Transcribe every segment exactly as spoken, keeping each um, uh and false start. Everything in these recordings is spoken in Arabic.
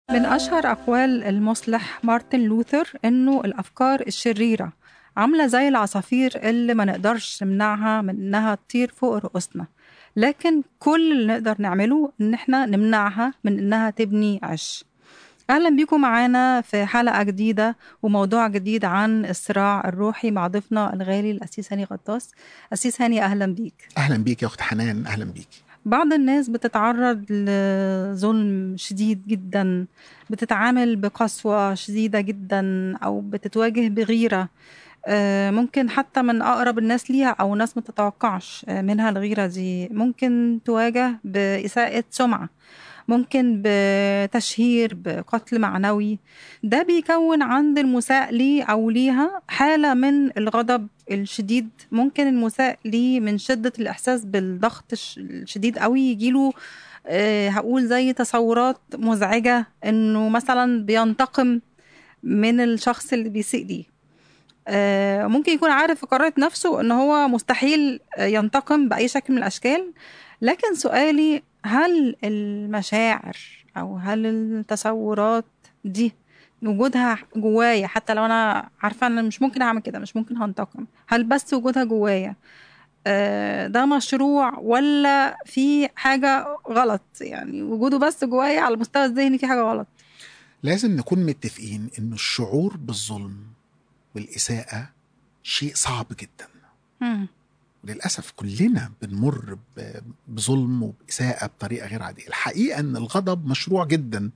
من أشهر أقوال المصلح مارتن لوثر إنه الأفكار الشريرة عاملة زي العصافير اللي ما نقدرش نمنعها من إنها تطير فوق رؤوسنا، لكن كل اللي نقدر نعمله إن إحنا نمنعها من إنها تبني عش. أهلا بيكم معانا في حلقة جديدة وموضوع جديد عن الصراع الروحي مع ضيفنا الغالي الأسيس هاني غطاس. أسيس هاني، أهلا بيك. أهلا بيك يا أخت حنان، أهلا بيك. بعض الناس بتتعرض لظلم شديد جدا، بتتعامل بقسوة شديدة جدا أو بتتواجه بغيرة، ممكن حتى من أقرب الناس ليها أو ناس ما تتوقعش منها الغيرة دي. ممكن تواجه بإساءة سمعة، ممكن بتشهير، بقتل معنوي. ده بيكون عند المساء ليه أو ليها حالة من الغضب الشديد. ممكن المساء ليه من شدة الإحساس بالضغط الشديد قوي يجيله أه هقول زي تصورات مزعجة إنه مثلا بينتقم من الشخص اللي بيسيء ليه. أه ممكن يكون عارف في قرارة نفسه إنه هو مستحيل ينتقم بأي شكل من الأشكال. لكن سؤالي، هل المشاعر أو هل التصورات دي وجودها جوايا، حتى لو أنا عارفة أن مش ممكن أعمل كده، مش ممكن هنتقم، هل بس وجودها جوايا آه ده مشروع ولا في حاجة غلط؟ يعني وجوده بس جوايا على المستوى الذهني في حاجة غلط. لازم نكون متفقين إن الشعور بالظلم والإساءة شيء صعب جدا. مم. للأسف كلنا بنمر بظلم وبإساءة بطريقة غير عادية. الحقيقة أن الغضب مشروع جدا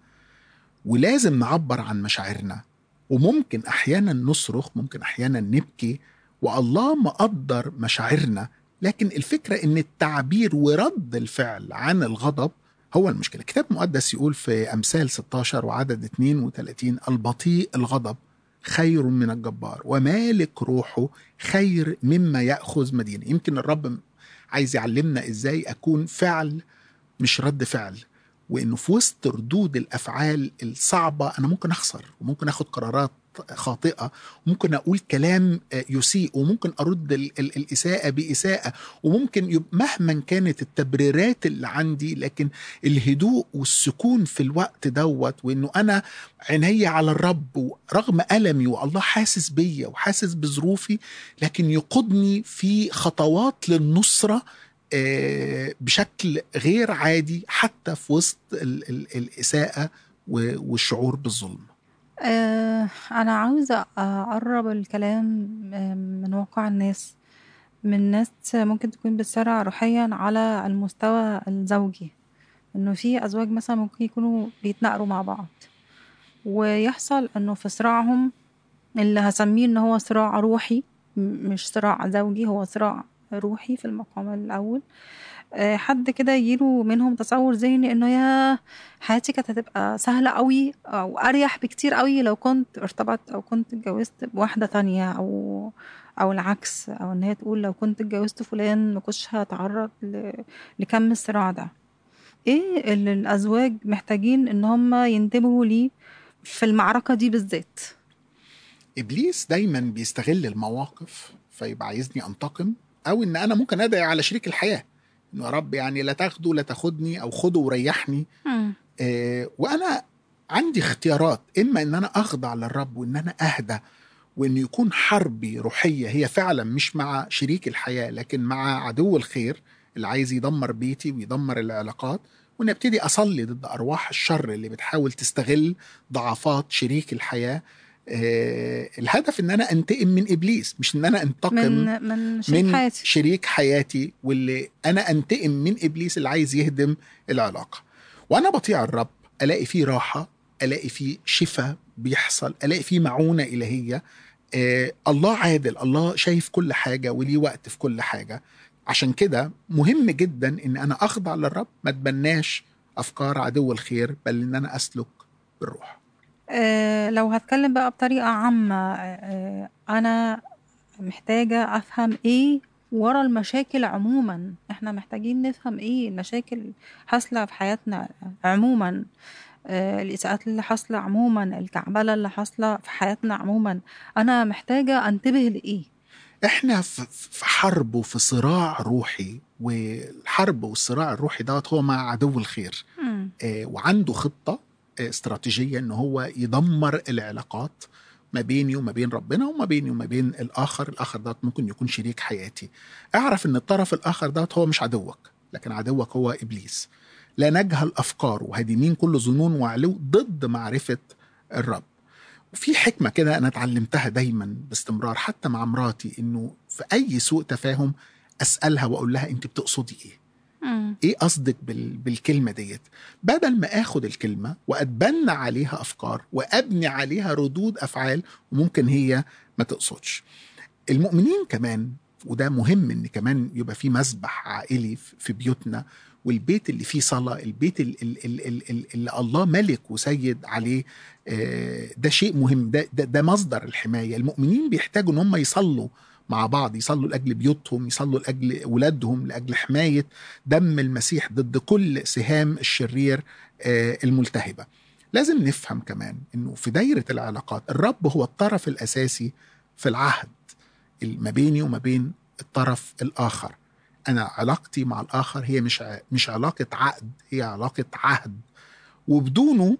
ولازم نعبر عن مشاعرنا، وممكن أحيانا نصرخ، ممكن أحيانا نبكي، والله مقدر مشاعرنا. لكن الفكرة أن التعبير ورد الفعل عن الغضب هو المشكلة. الكتاب المقدس يقول في أمثال ستة عشر وعدد اثنين وثلاثين: البطيء الغضب خير من الجبار، ومالك روحه خير مما يأخذ مدينة. يمكن الرب عايز يعلمنا إزاي أكون فعل مش رد فعل، وإنه في وسط ردود الأفعال الصعبة أنا ممكن أخسر، وممكن أخذ قرارات خاطئة، وممكن أقول كلام يسيء، وممكن أرد الإساءة بإساءة، وممكن مهما كانت التبريرات اللي عندي، لكن الهدوء والسكون في الوقت دوت، وإنه أنا عيني على الرب رغم ألمي، والله حاسس بيا وحاسس بظروفي، لكن يقودني في خطوات للنصرة بشكل غير عادي حتى في وسط ال ال الإساءة والشعور بالظلم. أه أنا عاوزة أقرب الكلام من واقع الناس، من ناس ممكن تكون بتسرع روحيا على المستوى الزوجي. إنه في أزواج مثلا ممكن يكونوا بيتناقروا مع بعض، ويحصل إنه في صراعهم اللي هسميه إنه هو صراع روحي، مش صراع زوجي، هو صراع روحي في المقام الأول. حد كده يجيله منهم تصور ذهني انه يا حياتي كانت هتبقى سهلة قوي او اريح بكتير قوي لو كنت ارتبطت او كنت اتجوزت بواحدة تانية، او او العكس، او ان هي تقول لو كنت اتجوزت فلان ما كنتش هتعرض لكم الصراع ده. ايه اللي الازواج محتاجين ان هم ينتبهوا ليه في المعركة دي بالذات؟ إبليس دايما بيستغل المواقف فيبقى عايزني أنتقم، أو إن أنا ممكن أدعي على شريك الحياة إنه يا رب يعني لا تاخده لا تاخدني، أو خده وريحني. آه وأنا عندي اختيارات، إما إن أنا أخضع للرب وإن أنا أهدى، وإن يكون حربي روحية هي فعلا مش مع شريك الحياة لكن مع عدو الخير اللي عايز يدمر بيتي ويدمر العلاقات، وإن أبتدي أصلي ضد أرواح الشر اللي بتحاول تستغل ضعفات شريك الحياة. آه الهدف ان انا انتقم من ابليس، مش ان انا انتقم من, من, شريك, من حياتي. شريك حياتي، واللي انا انتقم من ابليس اللي عايز يهدم العلاقة. وانا بطيع الرب الاقي فيه راحة، الاقي فيه شفاء بيحصل، الاقي فيه معونة الهية. آه الله عادل، الله شايف كل حاجة وليه وقت في كل حاجة. عشان كده مهم جدا ان انا اخضع للرب، ما تبناش افكار عدو الخير، بل ان انا اسلك بالروح. أه لو هتكلم بقى بطريقة عامة، أه أنا محتاجة أفهم إيه ورا المشاكل عموما. إحنا محتاجين نفهم إيه المشاكل حاصلة في حياتنا عموما، أه الإساءات اللي حاصلة عموما، الكعبلة اللي حاصلة في حياتنا عموما. أنا محتاجة أنتبه لإيه؟ إحنا في حرب وفي صراع روحي، والحرب والصراع الروحي دوت هو مع عدو الخير. آه وعنده خطة استراتيجية إنه هو يدمر العلاقات ما بيني وما بين ربنا وما بيني وما بين الآخر. الآخر ده ممكن يكون شريك حياتي. أعرف إن الطرف الآخر ده هو مش عدوك، لكن عدوك هو إبليس. لا نجهل أفكاره وهدمين كل ظنون وعلو ضد معرفة الرب. وفي حكمة كده أنا اتعلمتها دايما باستمرار حتى مع مراتي، إنه في أي سوء تفاهم أسألها وأقول لها أنت بتقصدي إيه؟ مم. إيه قصدك بال... بالكلمة ديت؟ بدل ما أخد الكلمة وأتبنى عليها أفكار وأبني عليها ردود أفعال وممكن هي ما تقصدش. المؤمنين كمان، وده مهم إن كمان يبقى في مسبح عائلي في بيوتنا، والبيت اللي فيه صلاة، البيت اللي, اللي, اللي الله ملك وسيد عليه، ده شيء مهم. ده, ده, ده مصدر الحماية. المؤمنين بيحتاجوا ان هم يصلوا مع بعض، يصلوا لأجل بيوتهم، يصلوا لأجل أولادهم، لأجل حماية دم المسيح ضد كل سهام الشرير الملتهبة. لازم نفهم كمان انه في دايرة العلاقات الرب هو الطرف الأساسي في العهد ما بيني وما بين الطرف الآخر. أنا علاقتي مع الآخر هي مش مش علاقة عقد، هي علاقة عهد، وبدونه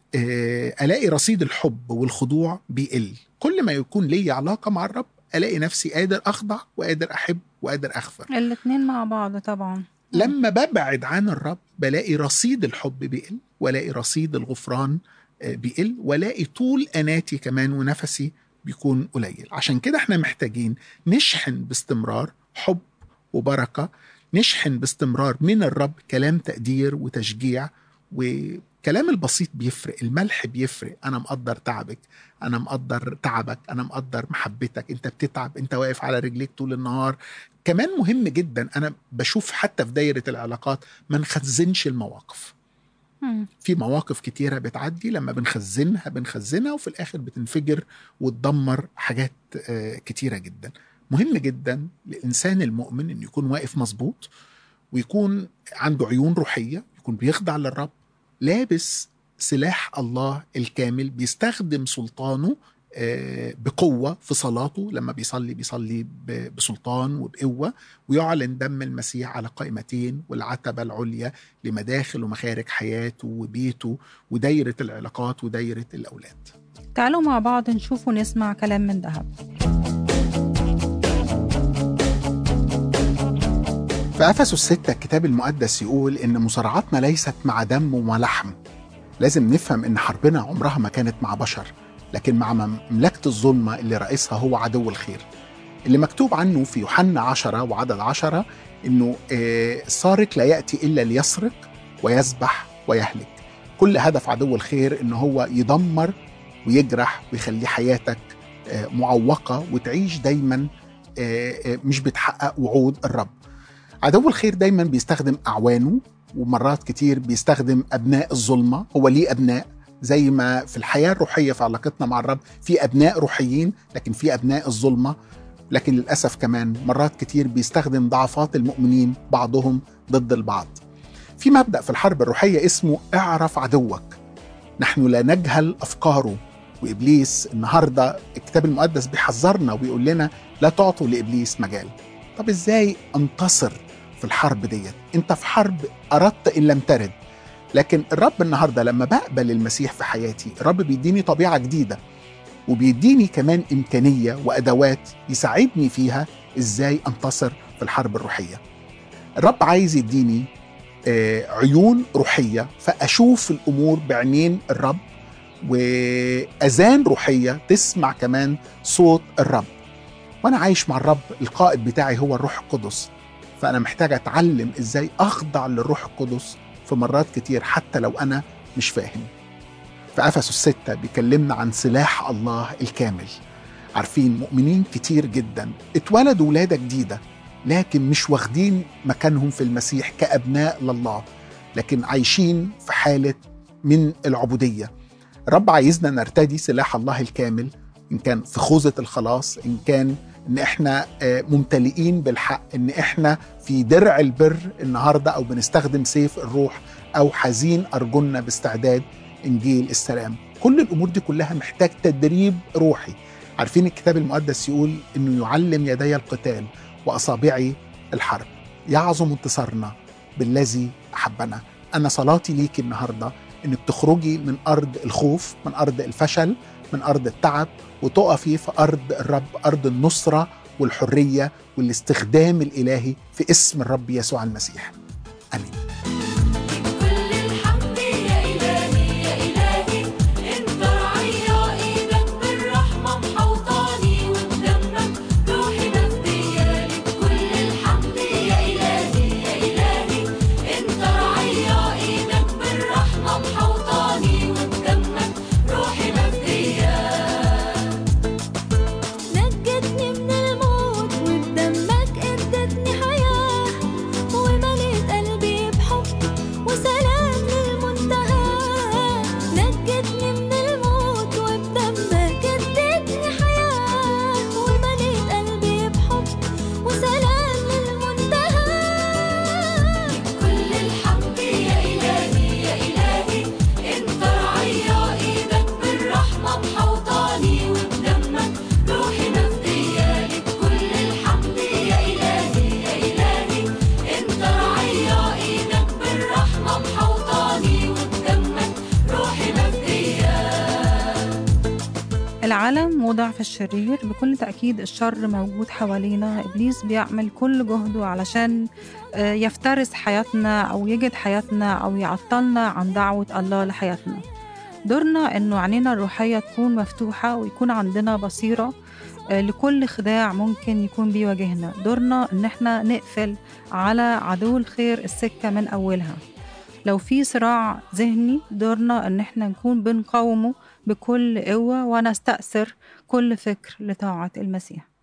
ألاقي رصيد الحب والخضوع بيقل. كل ما يكون لي علاقة مع الرب ألاقي نفسي قادر أخضع وقادر أحب وقادر أغفر. الاتنين مع بعض طبعا. لما ببعد عن الرب بلاقي رصيد الحب بيقل، ولاقي رصيد الغفران بيقل، ولاقي طول أناتي كمان ونفسي بيكون قليل. عشان كده احنا محتاجين نشحن باستمرار حب وبركة، نشحن باستمرار من الرب كلام تقدير وتشجيع. وكلام البسيط بيفرق، الملح بيفرق. أنا مقدر تعبك، أنا مقدر تعبك، أنا مقدر محبتك، أنت بتتعب، أنت واقف على رجليك طول النهار. كمان مهم جدا أنا بشوف حتى في دايرة العلاقات ما نخزنش المواقف. في مواقف كتيرة بتعدي لما بنخزنها بنخزنها وفي الآخر بتنفجر وتدمر حاجات كتيرة جدا. مهم جدا للإنسان المؤمن أن يكون واقف مظبوط، ويكون عنده عيون روحية، يكون بيخضع للرب، لابس سلاح الله الكامل، بيستخدم سلطانه بقوة في صلاته. لما بيصلي بيصلي بسلطان وبقوة، ويعلن دم المسيح على قائمتين والعتبة العليا لمداخل ومخارج حياته وبيته ودايرة العلاقات ودايرة الأولاد. تعالوا مع بعض نشوف ونسمع كلام من ذهب. في أفسس ستة الكتاب المقدس يقول إن مصارعتنا ليست مع دم ولحم. لازم نفهم إن حربنا عمرها ما كانت مع بشر، لكن مع مملكة الظلمة اللي رئيسها هو عدو الخير، اللي مكتوب عنه في يوحنا عشرة وعدد عشرة إنه السارق لا يأتي إلا ليسرق ويذبح ويهلك. كل هدف عدو الخير إنه هو يدمر ويجرح ويخلي حياتك معوقة وتعيش دايما مش بتحقق وعود الرب. عدو الخير دايما بيستخدم أعوانه، ومرات كتير بيستخدم أبناء الظلمة. هو ليه أبناء، زي ما في الحياة الروحية في علاقتنا مع الرب في أبناء روحيين، لكن في أبناء الظلمة. لكن للأسف كمان مرات كتير بيستخدم ضعفات المؤمنين بعضهم ضد البعض. في مبدأ في الحرب الروحية اسمه اعرف عدوك. نحن لا نجهل أفكاره. وإبليس النهاردة الكتاب المقدس بيحذرنا وبيقول لنا لا تعطوا لإبليس مجال. طب إزاي أنتصر في الحرب ديت؟ أنت في حرب أردت إن لم ترد. لكن الرب النهاردة لما بقبل المسيح في حياتي، الرب بيديني طبيعة جديدة، وبيديني كمان إمكانية وأدوات يساعدني فيها إزاي أنتصر في الحرب الروحية. الرب عايز يديني عيون روحية فأشوف الأمور بعينين الرب، وأذان روحية تسمع كمان صوت الرب. وأنا عايش مع الرب، القائد بتاعي هو الروح القدس، فأنا محتاج أتعلم إزاي أخضع للروح القدس في مرات كتير حتى لو أنا مش فاهم. في أفسس ستة بيكلمنا عن سلاح الله الكامل. عارفين مؤمنين كتير جدا اتولدوا ولادة جديدة، لكن مش واخدين مكانهم في المسيح كأبناء لله، لكن عايشين في حالة من العبودية. الرب عايزنا نرتدي سلاح الله الكامل، إن كان في خوذة الخلاص، إن كان إن إحنا ممتلئين بالحق، إن إحنا في درع البر النهاردة، أو بنستخدم سيف الروح، أو حزين أرجلنا باستعداد إنجيل السلام. كل الأمور دي كلها محتاج تدريب روحي. عارفين الكتاب المقدس يقول إنه يعلم يدي القتال وأصابعي الحرب. يعظم انتصارنا بالذي أحبنا. أنا صلاتي ليك النهاردة إنك تخرجي من أرض الخوف، من أرض الفشل، من أرض التعب، وتقفي في أرض الرب، أرض النصرة والحرية والاستخدام الإلهي في اسم الرب يسوع المسيح. آمين. العالم وضع في الشرير، بكل تأكيد الشر موجود حوالينا. إبليس بيعمل كل جهده علشان يفترس حياتنا أو يجد حياتنا أو يعطلنا عن دعوة الله لحياتنا. دورنا إنه عينينا الروحية تكون مفتوحة ويكون عندنا بصيرة لكل خداع ممكن يكون بيواجهنا. دورنا إن احنا نقفل على عدو الخير السكة من أولها. لو في صراع ذهني، دورنا إن احنا نكون بنقاومه بكل قوة ونستأثر كل فكر لطاعة المسيح.